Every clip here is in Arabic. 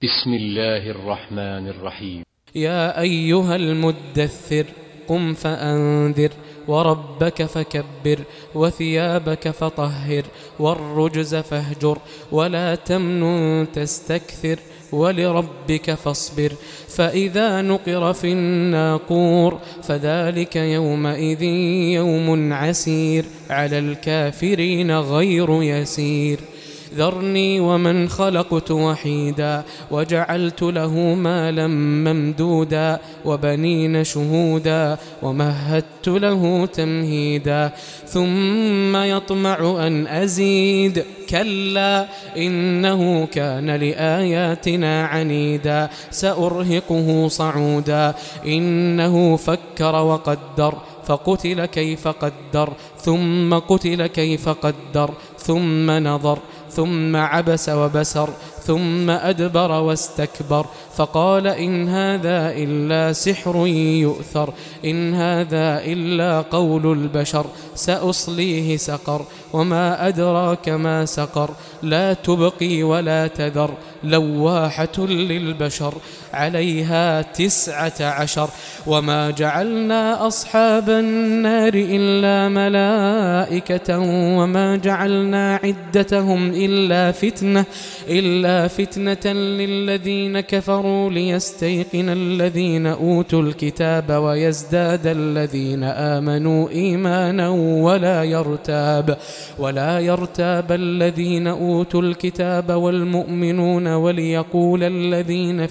بسم الله الرحمن الرحيم. يا أيها المدثر قم فأنذر وربك فكبر وثيابك فطهر والرجز فاهجر ولا تمنن تستكثر ولربك فاصبر فإذا نقر في الناقور فذلك يومئذ يوم عسير على الكافرين غير يسير ذرني ومن خلقت وحيدا وجعلت له مالا ممدودا وبنين شهودا ومهدت له تمهيدا ثم يطمع أن أزيد كلا إنه كان لآياتنا عنيدا سأرهقه صعودا إنه فكر وقدر فقتل كيف قدر ثم قتل كيف قدر ثم نظر ثم عبس وبسر ثم أدبر واستكبر فقال إن هذا إلا سحر يؤثر إن هذا إلا قول البشر سأصليه سقر وما أدراك ما سقر لا تبقي ولا تذر لواحة للبشر عليها 19 وما جعلنا أصحاب النار إلا ملائكة وما جعلنا عدتهم إلا فتنة للذين كفروا ليستيقن الذين أوتوا الكتاب ويزداد الذين آمنوا إيمانا ولا يرتاب الذين أوتوا الكتاب والمؤمنون وليقول الذين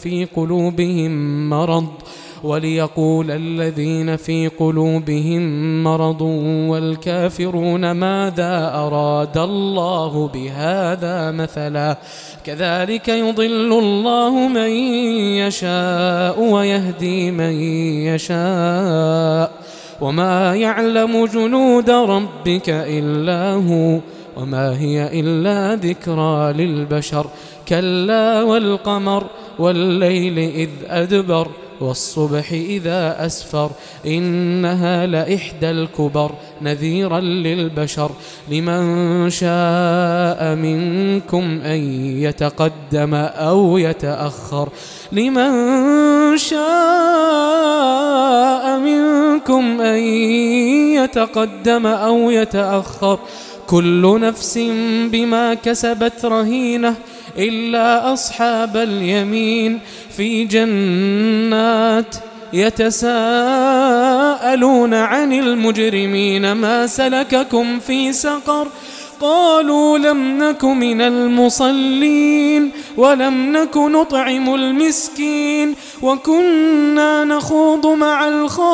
في قلوبهم مرض والكافرون ماذا أراد الله بهذا مثلا كذلك يضل الله من يشاء ويهدي من يشاء وما يعلم جنود ربك إلا هو وما هي إلا ذكرى للبشر كلا والقمر والليل إذ أدبر والصبح إذا أسفر إنها لإحدى الكبر نذيرا للبشر لمن شاء منكم أن يتقدم أو يتأخر كل نفس بما كسبت رهينة إلا أصحاب اليمين في جنات يتساءلون عن المجرمين ما سلككم في سقر قالوا لم نك من المصلين ولم نك نطعم المسكين وكنا نخوض مع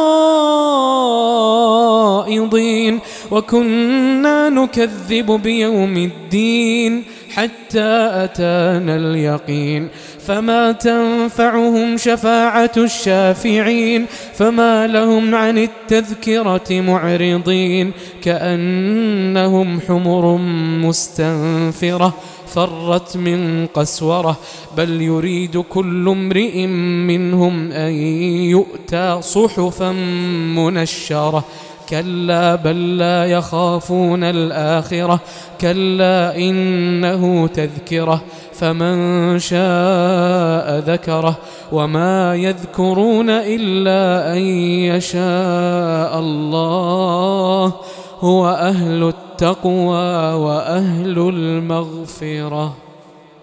الخائضين وكنا نكذب بيوم الدين حتى أتانا اليقين فما تنفعهم شفاعة الشافعين فما لهم عن التذكرة معرضين كأنهم حمر مستنفرة فرت من قسورة بل يريد كل امرئ منهم أن يؤتى صحفا منشرة كلا بل لا يخافون الآخرة كلا إنه تذكرة فمن شاء ذكره وما يذكرون إلا أن يشاء الله هو أهل التقوى وأهل المغفرة.